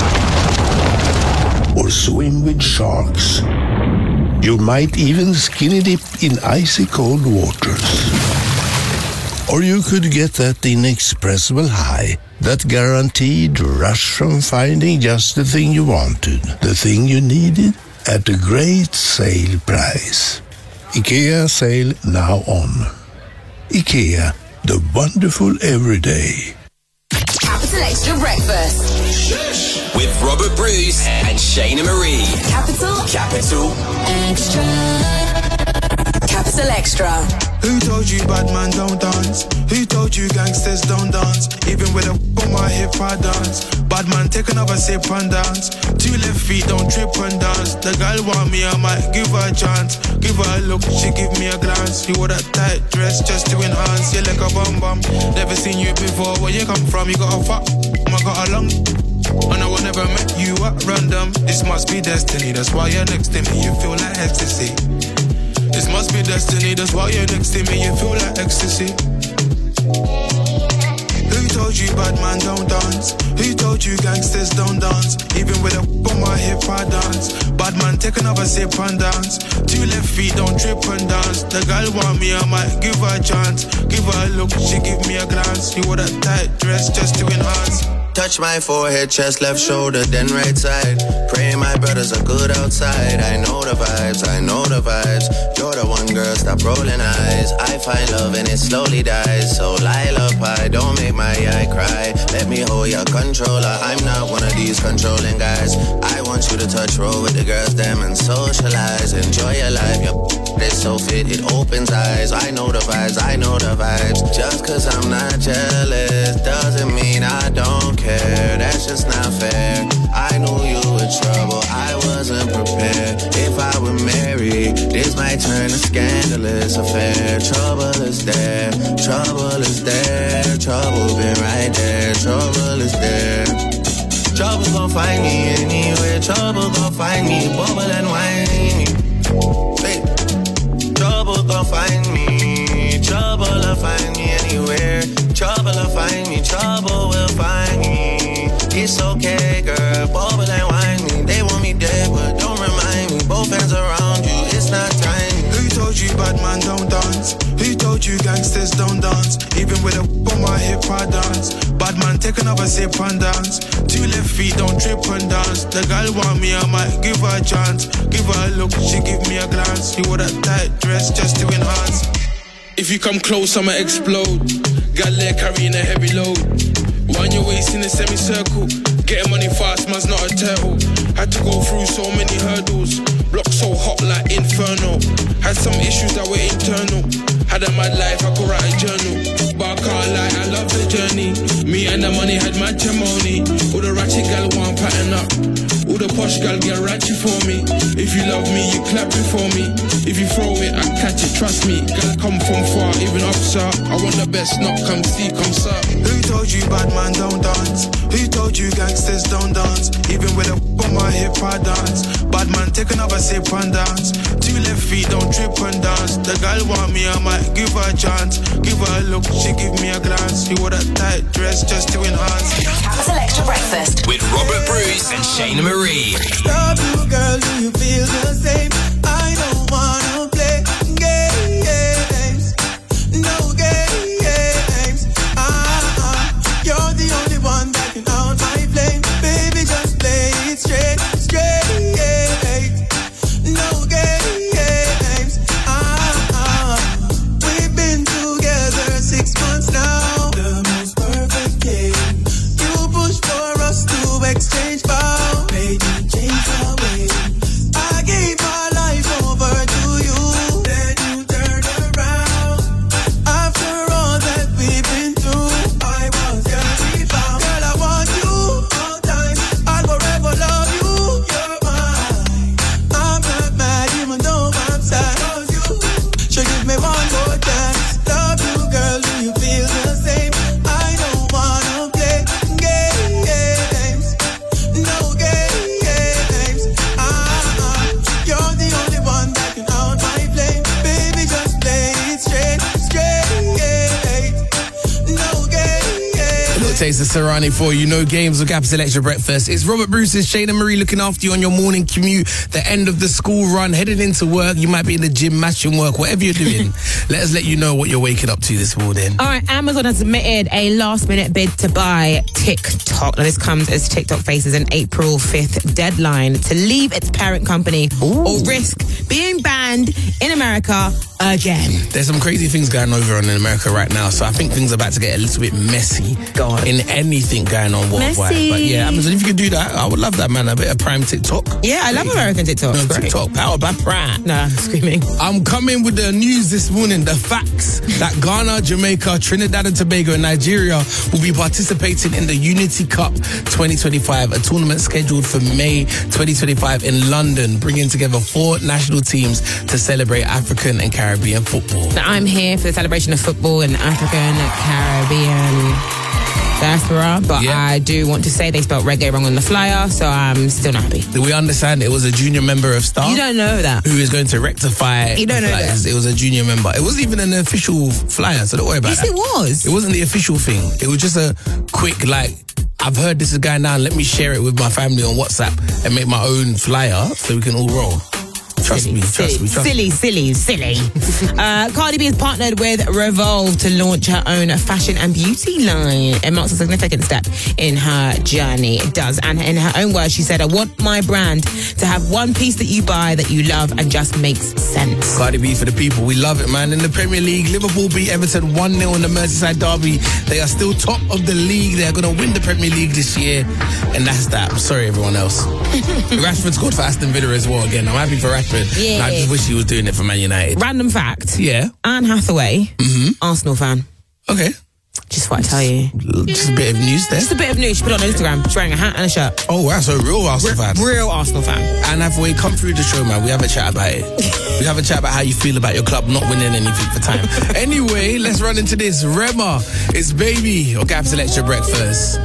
or swim with sharks. You might even skinny dip in icy cold waters. Or you could get that inexpressible high, that guaranteed rush from finding just the thing you wanted, the thing you needed, at a great sale price. IKEA sale now on. IKEA, the wonderful everyday. Capital Extra Breakfast with Robert Bruce and Shayna Marie. Capital Capital Extra. Capital Extra. Who told you bad man don't dance? Who told you gangsters don't dance? Even with a on my hip I dance. Bad man take another sip and dance. Two left feet don't trip and dance. The girl want me, I might give her a chance. Give her a look, she give me a glance. You wore that tight dress just to enhance. You like a bum bum. Never seen you before. Where you come from? You got a fuck. I got a long. And I will never met you at random. This must be destiny. That's why you're next to me. You feel like ecstasy. This must be destiny, that's why you're next to me, you feel like ecstasy. Who told you bad man don't dance? Who told you gangsters don't dance? Even with a on my hip I dance. Bad man take another sip and dance. Two left feet don't trip and dance. The girl want me, I might give her a chance. Give her a look, she give me a glance. You wore that tight dress just to enhance. Touch my forehead, chest, left shoulder, then right side. Pray my brothers are good outside. I know the vibes, I know the vibes. You're the one girl, stop rolling eyes. I find love and it slowly dies. So lullaby, don't make my eye cry. Let me hold your controller. I'm not one of these controlling guys. I want you to touch roll with the girls, them and socialize. Enjoy your life, your it's so fit, it opens eyes. I know the vibes, I know the vibes. Just cause I'm not jealous doesn't mean I don't care. That's just not fair. I knew you were trouble, I wasn't prepared. If I were married, this might turn a scandalous affair. Trouble is there, trouble is there. Trouble been right there, trouble is there. Trouble gon' find me anywhere. Trouble gon' find me, bubble and whiny. Hey. Trouble gon' find me. Trouble will find me anywhere. Trouble will find me. Trouble will find me. It's okay, girl. Bubble and whine me. They want me dead, but don't remind me. Both hands around you. It's not time. Who told you bad man don't dance? Who told you gangsters don't dance? Even with a on my hip I dance. Bad man take another sip and dance. Two left feet don't trip and dance. The girl want me, I might give her a chance. Give her a look, she give me a glance. You wore that tight dress just to enhance. If you come close, I'ma explode. Got leg carrying a heavy load. Wind your waist in a semicircle. Getting money fast, man's not a turtle. Had to go through so many hurdles. Block so hot like inferno. Had some issues that were internal. Had a mad life, I could write a journal. But I can't lie, I love the journey. Me and the money had matrimony. All the ratchet gal want pattern up. All the posh gal get ratchet for me. If you love me, you clap it for me. If you throw it, I catch it, trust me. Gal come from far, even up, sir. I want the best, not come see, come sir. Who told you bad man don't dance? Who told you gangsters don't dance? Even with a on my hip I dance. Bad man take another sip and dance. Two left feet don't trip and dance. The girl want me, I might give her a chance. Give her a look, she give me a glance. You wore that tight dress just to enhance. Capital Extra Breakfast with Robert Bruce and Shayna Marie. Love you, girl, do you feel the same? I don't wanna play games. No games. Ah, you're the only one that can out my flame. Baby, just play it straight, straight. No games. Ah, we've been together six months now. The most perfect game. You push for us to exchange vows. Made you change Taste of Serrani for you. No games with Capital Extra Breakfast. It's Robert Bruce and Shane and Marie looking after you on your morning commute, the end of the school run, heading into work. You might be in the gym, matching work, whatever you're doing. Let us let you know what you're waking up to this morning. All right, Amazon has submitted a last-minute bid to buy TikTok. Now, this comes as TikTok faces an April fifth deadline to leave its parent company Ooh. or risk being banned in America again. There's some crazy things going over on in America right now, so I think things are about to get a little bit messy God. in anything going on worldwide. Messy. But yeah, Amazon, if you could do that, I would love that, man. A bit of Prime TikTok. Yeah, I love American TikTok. No, Great. TikTok, powered by Prime. Nah, I'm screaming. I'm coming with the news this morning, the facts that Ghana, Jamaica, Trinidad and Tobago and Nigeria will be participating in the Unity Cup twenty twenty-five, a tournament scheduled for May twenty twenty-five in London, bringing together four national teams to celebrate African and Caribbean football. Now, I'm here for the celebration of football in African, Caribbean diaspora, but yeah. I do want to say they spelled reggae wrong on the flyer, so I'm still not happy. Do we understand it was a junior member of staff? You don't know that. Who is going to rectify You don't know flyers. that. It was a junior member. It wasn't even an official flyer, so don't worry about yes, that. Yes, it was. It wasn't the official thing. It was just a quick, like, I've heard this is going down, let me share it with my family on WhatsApp and make my own flyer so we can all roll. Trust silly, me, trust silly, me, trust silly, me. Silly, silly, silly. uh, Cardi B has partnered with Revolve to launch her own fashion and beauty line. It marks a significant step in her journey. It does. And in her own words, she said, I want my brand to have one piece that you buy that you love and just makes sense. Cardi B for the people. We love it, man. In the Premier League, Liverpool beat Everton one nil in the Merseyside derby. They are still top of the league. They are going to win the Premier League this year. And that's that. I'm sorry, everyone else. Rashford scored for Aston Villa as well again. I'm happy for Rashford. Yeah. I just wish he was doing it for Man United. Random fact. Yeah. Anne Hathaway, mm-hmm. Arsenal fan. Okay. Just what I tell you. Just a bit of news there. Just a bit of news. She put it on Instagram. She's wearing a hat and a shirt. Oh, wow. So a real Arsenal R- fan. Real Arsenal fan. Anne Hathaway, come through the show, man. We have a chat about it. We have a chat about how you feel about your club not winning anything for time. Anyway, let's run into this. Rema, it's Baby on Capital Extra Breakfast.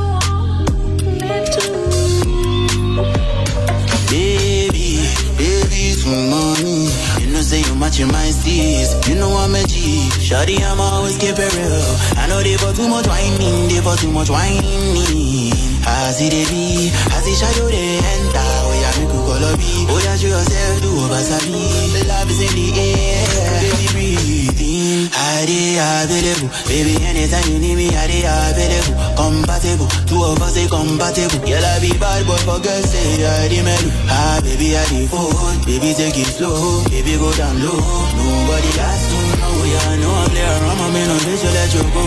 Money, you know say you matching my steez. You know I'm a G. Shawty, I'm always keep it real. I know they for too much whining, they for too much whining. I see they be, I see shadow they enter. Oh yeah, me could call a B. Oh yeah, show yourself do over sabi. Love is in the air, baby breathing. I dey available, baby anytime you need me, I dey available. Compatible, two of us say compatible. Girl I be bad boy for girls say I dey mellow. Ah baby I dey phone, baby take it slow, baby go down low. Nobody has to know, yeah I know I'm there. I'm a man on this, so let you go.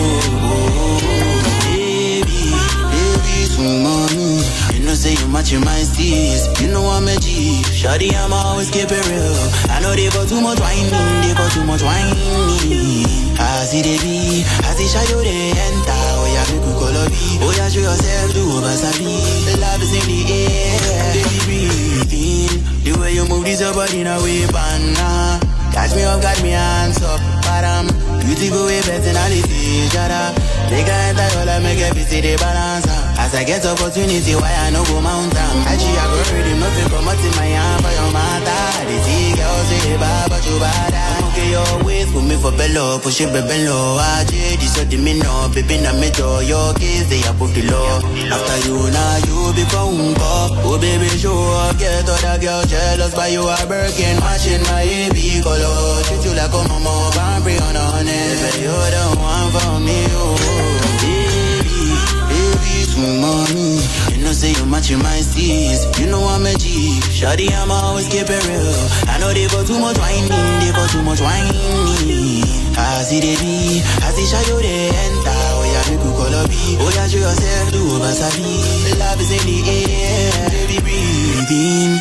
Baby, baby, some money. You know say you matching my steez. You know I'm a G. Shawty, I'm always keep it real. I know they for too much whining, they for too much whining. I see they be, I see shadow they enter. Oh yeah, me could call a B. Oh yeah, show yourself do over sabi. Love is in the air, baby breathing. The way you move this your body in a way, banana. Catch me up, got me hands up, bottom. Beautiful way, personality, shut up. Take a enter all I make every city balance. As I get opportunity, why I no go mountain. Actually, I go ready, nothing promoting my hand for your matter. They see girls say they bad, but you bad. I'm okay, your ways, put me for bellow, push it, baby, low. I J, this so the me know, baby, na me door. Your kids, they above the law. After you, now you be phone call. Oh, baby, show up, get other girl jealous, but you are working, watching my A B color. Treat you like a mama, can't bring on a honey. But you're the one for me, oh. Baby, baby, some money. You know say you matching my steez. You know I'm a G. Shawty, I'm always keep it real. I know they for too much whining, they for too much whining. I see they be, I see shadow they enter. Oh yeah, me could call a B. Oh yeah, show yourself do over sabi. Love is in the air, baby breathing.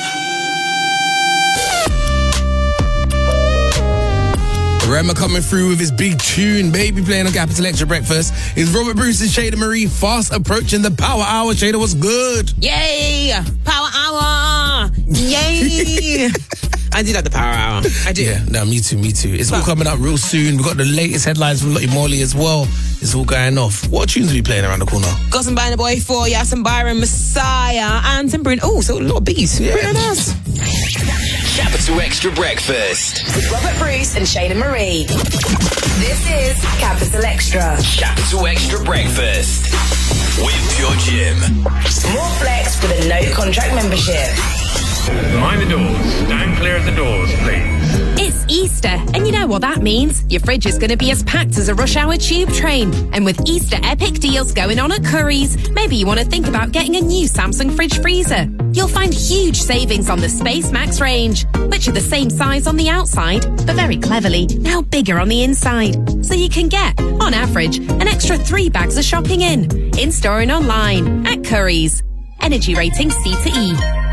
Rema coming through with his big tune, Baby, playing on Capital Extra Breakfast. It's Robert Bruce and Shada Marie fast approaching the Power Hour. Shada, what's good? Yay! Power Hour! Yay! I do like the Power Hour. I do. Yeah, no, me too, me too. It's but, all coming up real soon. We've got the latest headlines from Lottie Morley as well. It's all going off. What tunes are we playing around the corner? Got some Burna Boy four, yeah, some Byron Messiah, and some Bryn. Oh, so a lot of beats. Yeah. Pretty nice. Capital Extra Breakfast with Robert Bruce and Shada Marie. This is Capital Extra. Capital Extra Breakfast. with Pure Gym. More flex with a no contract membership. Mind the doors. Down clear of the doors, please. It's Easter, and you know what that means. Your fridge is going to be as packed as a rush hour tube train. And with Easter epic deals going on at Currys, maybe you want to think about getting a new Samsung fridge freezer. You'll find huge savings on the Space Max range, which are the same size on the outside, but very cleverly, now bigger on the inside. So you can get, on average, an extra three bags of shopping in. In-store and online at Currys. Energy rating C to E.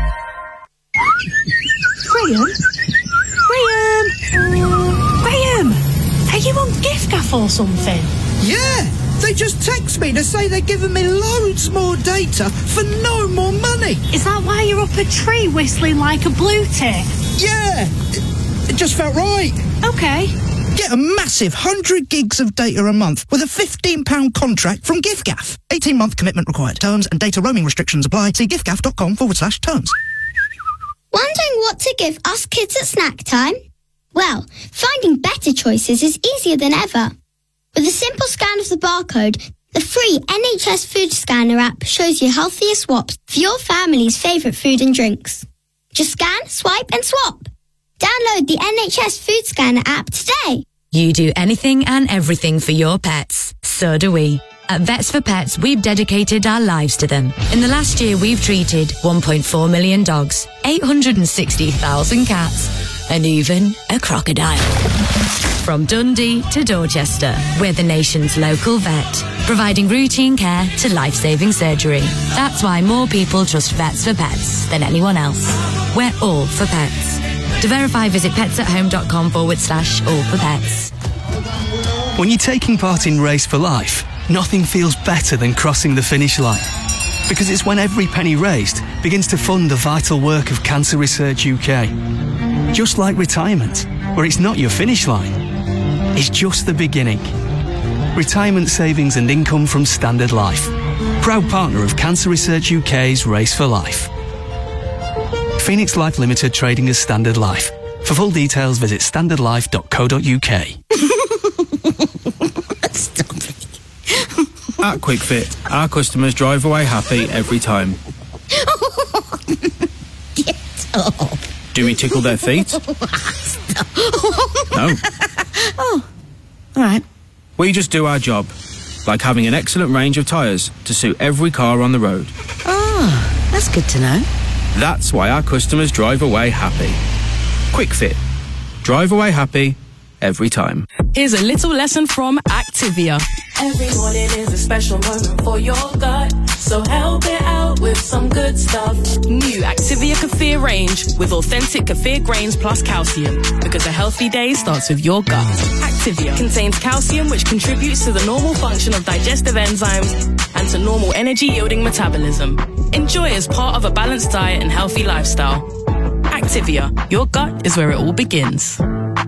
Graham? Graham! Graham! Are you on giffgaff or something? Yeah! They just text me to say they're giving me loads more data for no more money. Is that why you're up a tree whistling like a blue tick? Yeah! It, it just felt right. Okay. Get a massive one hundred gigs of data a month with a fifteen pound contract from giffgaff. eighteen month commitment required. Terms and data roaming restrictions apply. See giffgaff.com forward slash terms. Wondering what to give us kids at snack time? Well, finding better choices is easier than ever. With a simple scan of the barcode, the free N H S Food Scanner app shows you healthier swaps for your family's favourite food and drinks. Just scan, swipe and swap. Download the N H S Food Scanner app today. You do anything and everything for your pets. So do we. At Vets for Pets, we've dedicated our lives to them. In the last year, we've treated one point four million dogs, eight hundred sixty thousand cats, and even a crocodile. From Dundee to Dorchester, we're the nation's local vet, providing routine care to life-saving surgery. That's why more people trust Vets for Pets than anyone else. We're all for pets. To verify, visit petsathome.com forward slash all for pets. When you're taking part in Race for Life, nothing feels better than crossing the finish line. Because it's when every penny raised begins to fund the vital work of Cancer Research U K. Just like retirement, where it's not your finish line, it's just the beginning. Retirement savings and income from Standard Life. Proud partner of Cancer Research U K's Race for Life. Phoenix Life Limited trading as Standard Life. For full details, visit standard life dot co dot uk. At QuickFit, our customers drive away happy every time. Get up. Do we tickle their feet? No. Oh, all right. We just do our job, like having an excellent range of tyres to suit every car on the road. Oh, that's good to know. That's why our customers drive away happy. QuickFit. Drive away happy every time. Here's a little lesson from Activia. Every morning is a special moment for your gut, so help it out with some good stuff. New Activia Kefir range with authentic kefir grains plus calcium, because a healthy day starts with your gut. Activia contains calcium, which contributes to the normal function of digestive enzymes and to normal energy-yielding metabolism. Enjoy as part of a balanced diet and healthy lifestyle. Activia, your gut is where it all begins.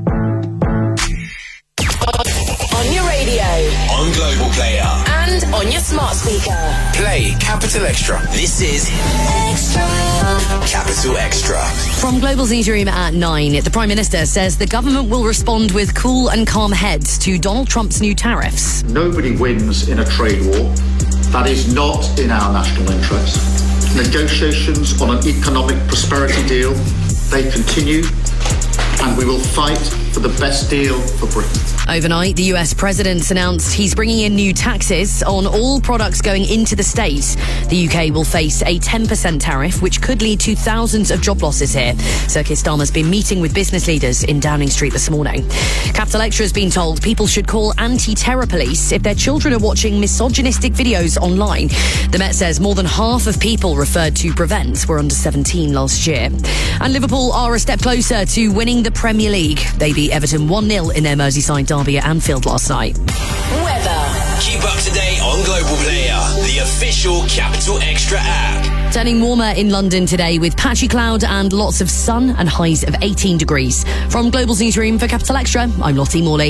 On your radio, on Global Player, and on your smart speaker. Play Capital Extra. This is Extra. Capital Extra. From Global's newsroom at nine, the Prime Minister says the government will respond with cool and calm heads to Donald Trump's new tariffs. Nobody wins in a trade war. That is not in our national interest. Negotiations on an economic prosperity deal, they continue, and we will fight for the best deal for Britain. Overnight, the U S president announced he's bringing in new taxes on all products going into the state. The U K will face a ten percent tariff, which could lead to thousands of job losses here. Sir Keir Starmer's been meeting with business leaders in Downing Street this morning. Capital Extra has been told people should call anti-terror police if their children are watching misogynistic videos online. The Met says more than half of people referred to Prevent were under seventeen last year. And Liverpool are a step closer to winning the Premier League. They beat Everton one nil in their Merseyside derby at Anfield last night. Weather. Keep up to date on Global Player, the official Capital Extra app. Turning warmer in London today with patchy cloud and lots of sun and highs of eighteen degrees. From Global's newsroom for Capital Extra, I'm Lottie Morley.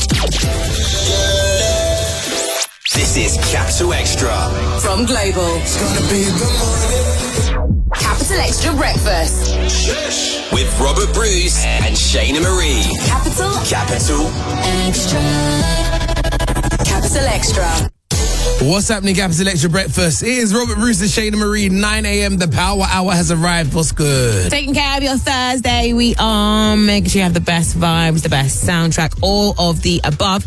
This is Capital Extra. From Global. It's gonna be a good morning. Capital Extra Breakfast. With Robert Bruce and Shayna Marie. Capital. Capital Extra. Capital Extra. What's happening, Capital Extra Breakfast? It is Robert Bruce and Shayna Marie, nine a.m. The Power Hour has arrived. What's good? Taking care of your Thursday. We are making sure you have the best vibes, the best soundtrack, all of the above.